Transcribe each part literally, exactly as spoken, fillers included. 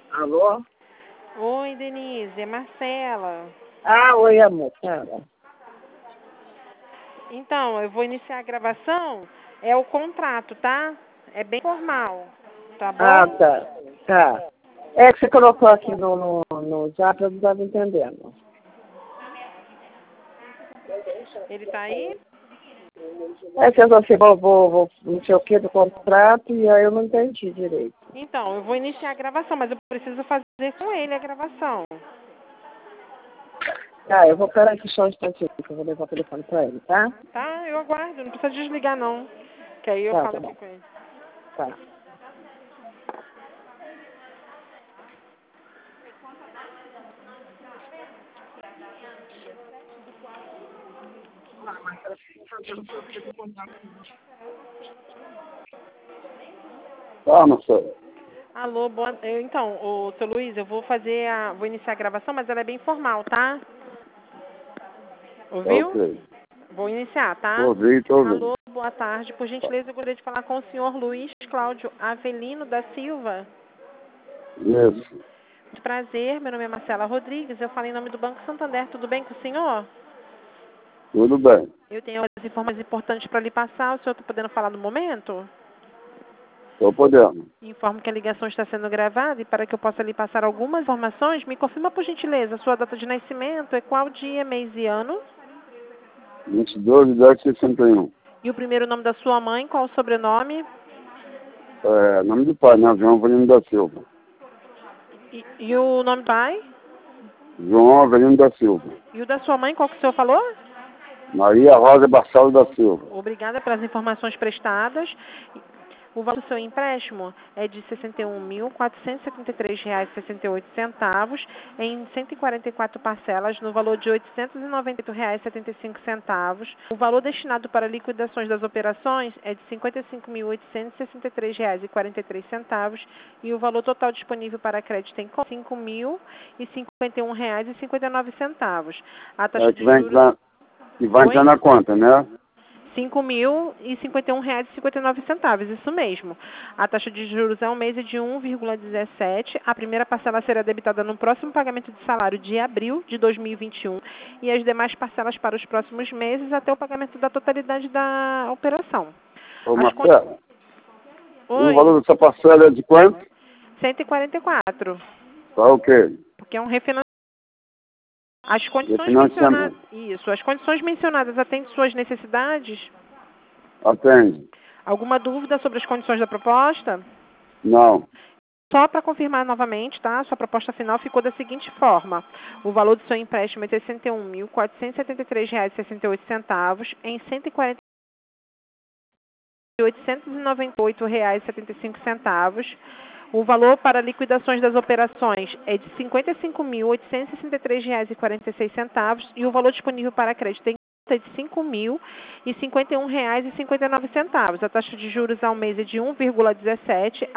Alô? Oi, Denise, é Marcela. Ah, oi, amor. Cara. Então, eu vou iniciar a gravação. É o contrato, tá? É bem formal, tá Ah, bom? tá. Tá. É que você colocou aqui no, no, no zap, eu não estava entendendo. Ele tá aí? É que você falou, vou, vou, não sei o que do contrato, e aí eu não entendi direito. Então, eu vou iniciar a gravação, mas eu preciso fazer com ele a gravação. Tá, eu vou parar aqui só um instantinho, que eu vou levar o telefone pra ele, tá? Tá? Eu aguardo, não precisa desligar não. Que aí eu Tá, falo tá aqui bom. com ele. Tá. Tá, Marcelo. Alô, boa... eu, então, o seu Luiz, eu vou fazer a... vou iniciar a gravação, mas ela é bem formal, tá? Tá Ouviu? ok. Vou iniciar, Tô tá? ouvindo, tô ouvindo. Alô, boa tarde. Por Tá. gentileza, eu gostaria de falar com o senhor Luiz Cláudio Avelino da Silva. Isso. Muito prazer, meu nome é Marcela Rodrigues, eu falo em nome do Banco Santander, tudo bem com o senhor? Tudo bem. Eu tenho as informações importantes para lhe passar, o senhor está podendo falar no momento? Tô podendo. Informo que a ligação está sendo gravada e para que eu possa lhe passar algumas informações, me confirma por gentileza, a sua data de nascimento é qual dia, mês e ano? vinte e dois de dez de sessenta e um. E o primeiro nome da sua mãe, qual o sobrenome? É, nome do pai, né? João Avelino da Silva. E, e o nome do pai? João Avelino da Silva. E o da sua mãe, qual que o senhor falou? Maria Rosa Barçal da Silva. Obrigada pelas informações prestadas. O valor do seu empréstimo é de sessenta e um mil, quatrocentos e setenta e três reais e sessenta e oito centavos em cento e quarenta e quatro parcelas no valor de oitocentos e noventa e oito reais e setenta e cinco centavos. O valor destinado para liquidações das operações é de cinquenta e cinco mil, oitocentos e sessenta e três reais e quarenta e três centavos e o valor total disponível para crédito é cinco mil e cinquenta e um reais e cinquenta e nove centavos. A taxa É que de vai juros... entrar, que vai entrar Oi? na conta, né? cinco mil e cinquenta e um reais e cinquenta e nove centavos, isso mesmo. A taxa de juros é um mês de um vírgula dezessete. A primeira parcela será debitada no próximo pagamento de salário de abril de dois mil e vinte e um e as demais parcelas para os próximos meses até o pagamento da totalidade da operação. Ô, As con... Marcelo, e o Oi, valor dessa parcela é de quanto? cento e quarenta e quatro, Tá ok. porque é um refinanciamento. As De condições mencionadas, financiamento. isso, as condições mencionadas atendem suas necessidades? Atende. Alguma dúvida sobre as condições da proposta? Não. Só para confirmar novamente, tá? Sua proposta final ficou da seguinte forma. O valor do seu empréstimo é sessenta e um mil, quatrocentos e setenta e três reais e sessenta e oito centavos em cento e quarenta mil, oitocentos e noventa e oito reais e setenta e cinco centavos. O valor para liquidações das operações é de cinquenta e cinco mil, oitocentos e sessenta e três reais e quarenta e seis centavos e o valor disponível para crédito é de cinco mil e cinquenta e um reais e cinquenta e nove centavos. A taxa de juros ao mês é de um vírgula dezessete.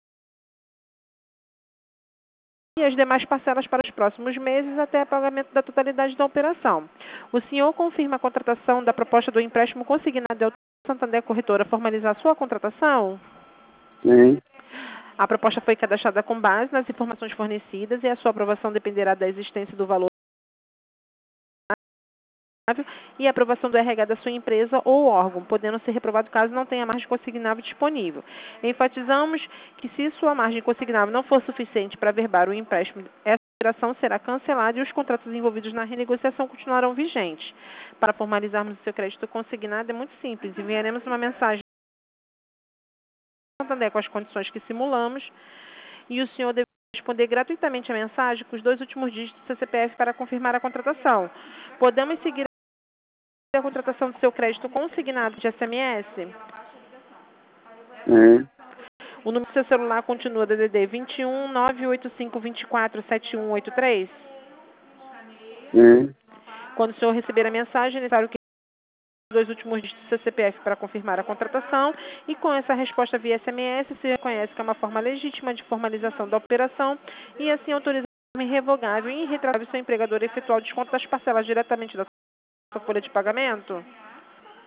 E as demais parcelas para os próximos meses até o pagamento da totalidade da operação. O senhor confirma a contratação da proposta do empréstimo consignado ao Santander Corretora formalizar sua contratação? Sim. A proposta foi cadastrada com base nas informações fornecidas e a sua aprovação dependerá da existência do valor e a aprovação do R H da sua empresa ou órgão, podendo ser reprovado caso não tenha margem consignável disponível. Enfatizamos que se sua margem consignável não for suficiente para averbar o empréstimo, essa operação será cancelada e os contratos envolvidos na renegociação continuarão vigentes. Para formalizarmos o seu crédito consignado é muito simples. Enviaremos uma mensagem com as condições que simulamos e o senhor deve responder gratuitamente a mensagem com os dois últimos dígitos do seu C P F para confirmar a contratação. Podemos seguir a contratação do seu crédito consignado de S M S? Sim. O número do seu celular continua D D D vinte e um, nove oito cinco, vinte e quatro, sete um oito três? Sim. Quando o senhor receber a mensagem, é necessário que os dois últimos dígitos do seu C P F para confirmar a contratação e com essa resposta via S M S, se reconhece que é uma forma legítima de formalização da operação e assim autoriza de forma irrevogável e irretratável seu empregador a efetuar o desconto das parcelas diretamente da sua folha de pagamento?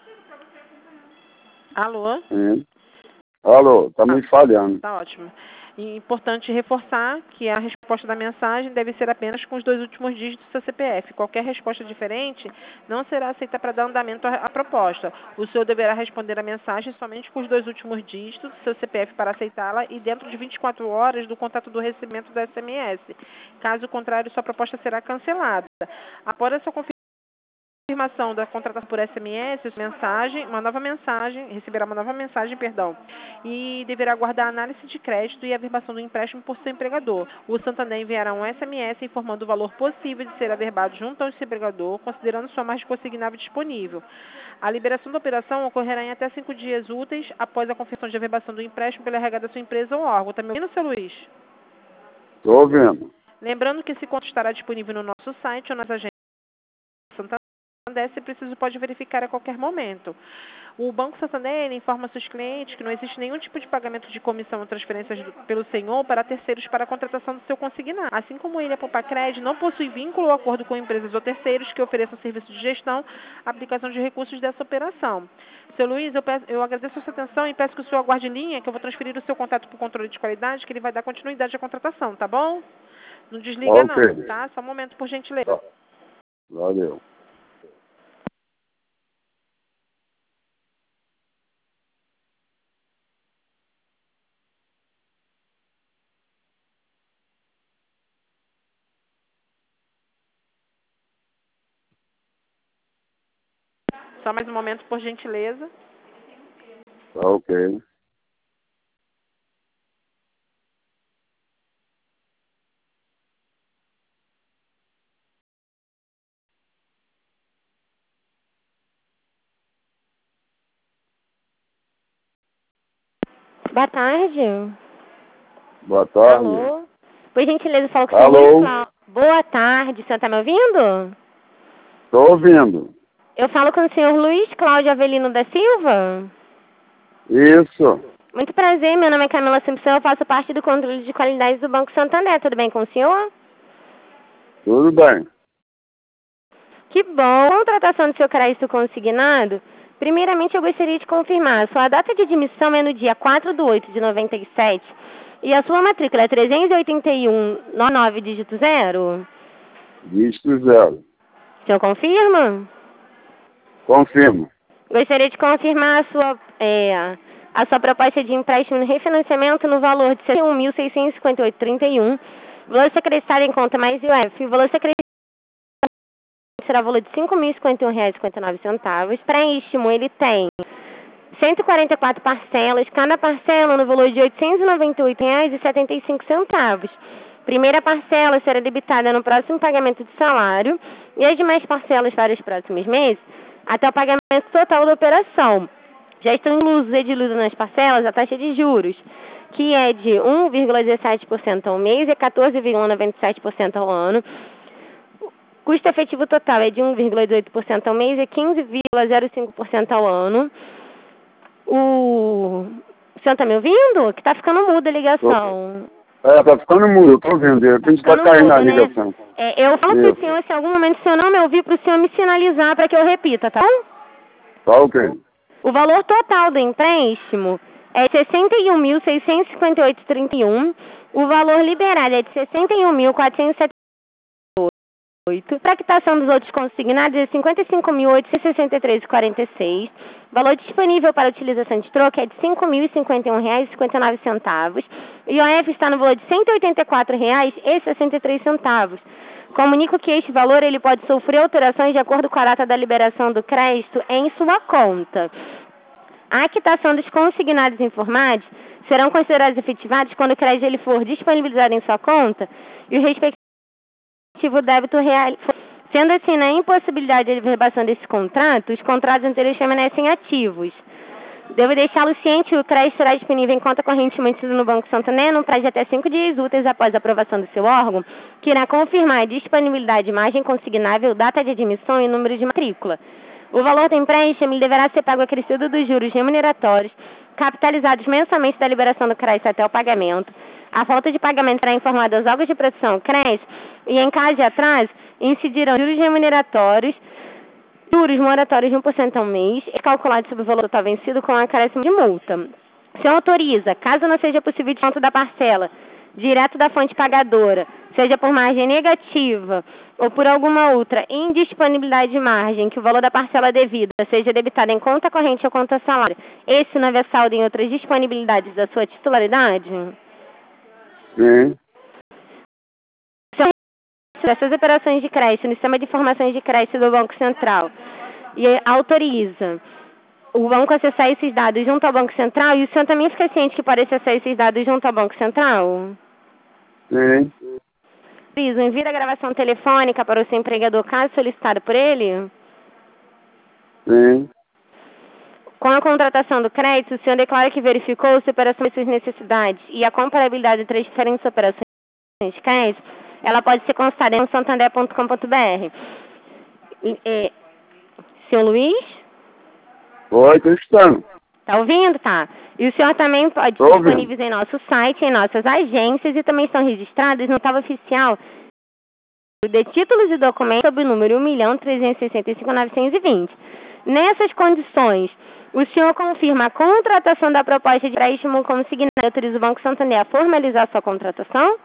Alô? Sim. Alô, tá Ah, me falhando. tá ótimo. E importante reforçar que a resposta da mensagem deve ser apenas com os dois últimos dígitos do seu C P F. Qualquer resposta diferente não será aceita para dar andamento à à proposta. O senhor deverá responder a mensagem somente com os dois últimos dígitos do seu C P F para aceitá-la e dentro de vinte e quatro horas do contato do recebimento do S M S. Caso contrário, sua proposta será cancelada. Após a sua confirmação da contratação por S M S, mensagem, uma nova mensagem, receberá uma nova mensagem, perdão, e deverá aguardar a análise de crédito e a averbação do empréstimo por seu empregador. O Santander enviará um S M S informando o valor possível de ser averbado junto ao seu empregador, considerando sua margem consignável disponível. A liberação da operação ocorrerá em até cinco dias úteis após a confirmação de averbação do empréstimo pela R H da sua empresa ou órgão. Está me ouvindo, seu Luiz? Estou ouvindo. Lembrando que esse conto estará disponível no nosso site ou nas agências Santander. Se preciso, pode verificar a qualquer momento. O Banco Santander informa seus clientes que não existe nenhum tipo de pagamento de comissão ou transferências do, pelo senhor para terceiros para a contratação do seu consignado. Assim como ele, a Popacred, não possui vínculo ou acordo com empresas ou terceiros que ofereçam serviço de gestão, aplicação de recursos dessa operação. Seu Luiz, eu, peço, eu agradeço a sua atenção e peço que o senhor aguarde em linha, que eu vou transferir o seu contato para o controle de qualidade, que ele vai dar continuidade à contratação, tá bom? Não desliga Ok. não, tá? Só um momento, por gentileza. Tá. Valeu. Só mais um momento, por gentileza. Tá ok. Boa tarde. Boa tarde. Alô? Por gentileza, falo com o Alô? senhor Luiz Cláudio. Boa tarde, o senhor está me ouvindo? Estou ouvindo. Eu falo com o senhor Luiz Cláudio Avelino da Silva? Isso. Muito prazer, meu nome é Camila Simpson, eu faço parte do controle de qualidade do Banco Santander. Tudo bem com o senhor? Tudo bem. Que bom. Contratação do seu crédito consignado. Primeiramente, eu gostaria de confirmar. Sua data de admissão é no dia quatro de oito de noventa e sete e a sua matrícula é trezentos e oitenta e um, nove dígito zero? Dígito zero. O senhor confirma? Confirmo. Gostaria de confirmar a sua, é, a sua proposta de empréstimo e refinanciamento no valor de setenta e um mil seiscentos e cinquenta e oito vírgula trinta e um. Valor secretário em conta mais I O F. Valor secretário será o valor de cinco mil e cinquenta e um reais e cinquenta e nove centavos. Para empréstimo, ele tem cento e quarenta e quatro parcelas, cada parcela no valor de oitocentos e noventa e oito reais e setenta e cinco centavos. Primeira parcela será debitada no próximo pagamento de salário e as demais parcelas para os próximos meses até o pagamento total da operação. Já estão inclusos e diluídos nas parcelas a taxa de juros, que é de um vírgula dezessete por cento ao mês e quatorze vírgula noventa e sete por cento ao ano. Custo efetivo total é de um vírgula dezoito por cento ao mês e quinze vírgula zero cinco por cento ao ano. O... o senhor está me ouvindo? Que está ficando muda a ligação. É, tá ficando mudo, eu tô ouvindo. De repente tá, tá caindo a mudo, ligação. Né? É, eu falo para o senhor, se em algum momento o senhor não me ouvir, para o senhor me sinalizar para que eu repita, tá bom? Tá ok. O valor total do empréstimo é sessenta e um mil seiscentos e cinquenta e oito vírgula trinta e um. O valor liberado é de sessenta e um mil quatrocentos e setenta e oito. Para a quitação dos outros consignados é cinquenta e cinco mil oitocentos e sessenta e três vírgula quarenta e seis. O valor disponível para utilização de troca é de cinco mil e cinquenta e um reais e cinquenta e nove centavos. O I O F está no valor de cento e oitenta e quatro reais e sessenta e três centavos. Comunico que este valor ele pode sofrer alterações de acordo com a data da liberação do crédito em sua conta. A quitação dos consignados informados serão considerados efetivados quando o crédito ele for disponibilizado em sua conta e o respectivo débito real. Sendo assim, na impossibilidade de averbação desse contrato, os contratos anteriores permanecem ativos. Devo deixá-lo ciente que o crédito será disponível em conta corrente mantida no Banco Santander no prazo de até cinco dias úteis após a aprovação do seu órgão, que irá confirmar a disponibilidade de margem consignável, data de admissão e número de matrícula. O valor do empréstimo deverá ser pago acrescido dos juros remuneratórios, capitalizados mensalmente da liberação do crédito até o pagamento. A falta de pagamento será informada aos órgãos de produção do crédito e, em caso de atraso, incidirão juros remuneratórios, juros moratórios de um por cento ao mês, calculados sobre o valor total vencido com acréscimo de multa. O senhor autoriza, caso não seja possível o desconto da parcela, direto da fonte pagadora, seja por margem negativa ou por alguma outra indisponibilidade de margem, que o valor da parcela devida seja debitado em conta corrente ou conta salário, esse não haver saldo em outras disponibilidades da sua titularidade? Sim. Essas operações de crédito no sistema de informações de crédito do Banco Central e autoriza o banco a acessar esses dados junto ao Banco Central, e o senhor também fica ciente que pode acessar esses dados junto ao Banco Central? Sim. Autoriza, envia a gravação telefônica para o seu empregador caso solicitado por ele? Sim. Com a contratação do crédito, o senhor declara que verificou se a operação de suas necessidades e a comparabilidade entre as diferentes operações de crédito, ela pode ser constada em santander ponto com ponto br. É, senhor Luiz? Oi, estou escutando. Tá ouvindo, tá? E o senhor também pode Tô ser ouvindo. disponíveis em nosso site, em nossas agências, e também estão registrados no Tava Oficial de títulos e documentos sob o número um milhão trezentos e sessenta e cinco mil novecentos e vinte. Nessas condições, o senhor confirma a contratação da proposta de empréstimo como signado e autoriza o Banco Santander a formalizar sua contratação?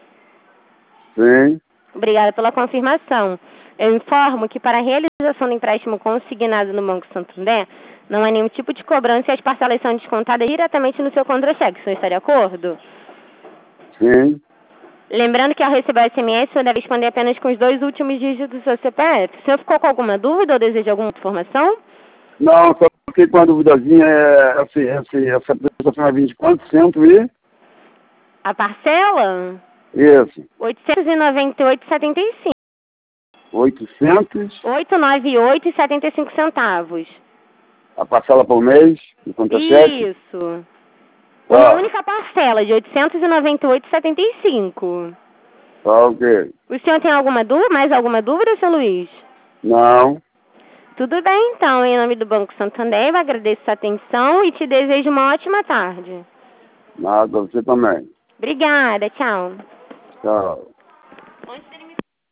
Sim. Obrigada pela confirmação. Eu informo que para a realização do empréstimo consignado no Banco Santander, não há nenhum tipo de cobrança e as parcelas são descontadas diretamente no seu contra-cheque. O senhor está de acordo? Sim. Lembrando que ao receber o S M S, o senhor deve responder apenas com os dois últimos dígitos do seu C P F. O senhor ficou com alguma dúvida ou deseja alguma informação? Não, só fiquei com uma duvidazinha, é, assim, assim, essa pessoa vai vir de quanto? Cento e? A parcela? Isso. oitocentos e noventa e oito reais e setenta e cinco. oitocentos? oitocentos e noventa e oito reais e setenta e cinco centavos. A parcela por mês, de contra-cheque? Isso. Tá. Uma única parcela de oitocentos e noventa e oito reais e setenta e cinco. Tá, ok. O senhor tem alguma dúvida, mais alguma dúvida, seu Luiz? Não. Tudo bem, então. Em nome do Banco Santander, eu agradeço a atenção e te desejo uma ótima tarde. Nada, você também. Obrigada, tchau. Tchau.